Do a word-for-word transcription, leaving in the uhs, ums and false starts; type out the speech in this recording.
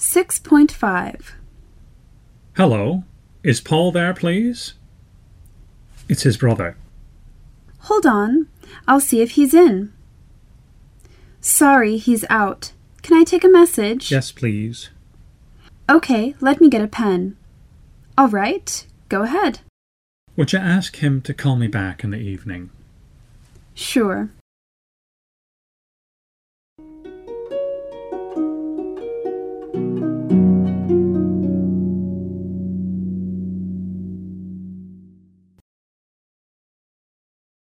six point five. Hello. Is Paul there, please? It's his brother. Hold on. I'll see if he's in. Sorry, he's out. Can I take a message? Yes, please. Okay, let me get a pen. All right, go ahead. Would you ask him to call me back in the evening? Sure.